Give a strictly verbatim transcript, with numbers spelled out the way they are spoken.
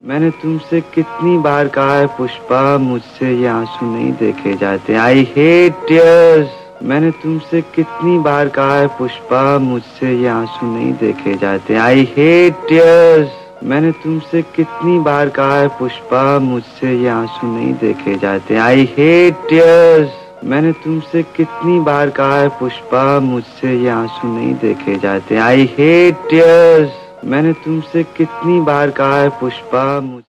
मैंने तुमसे कितनी बार कहा है पुष्पा, मुझसे ये आंसू नहीं देखे जाते। I hate tears. मैंने तुमसे कितनी बार कहा है पुष्पा, मुझसे ये आंसू नहीं देखे जाते। I hate tears. मैंने तुमसे कितनी बार कहा है पुष्पा, मुझसे ये आंसू नहीं देखे जाते। I hate tears. मैंने तुमसे कितनी बार कहा है पुष्पा, मुझसे ये आंसू नहीं देखे जाते। I hate tears. मैंने तुमसे कितनी बार कहा है पुष्पा, मुझ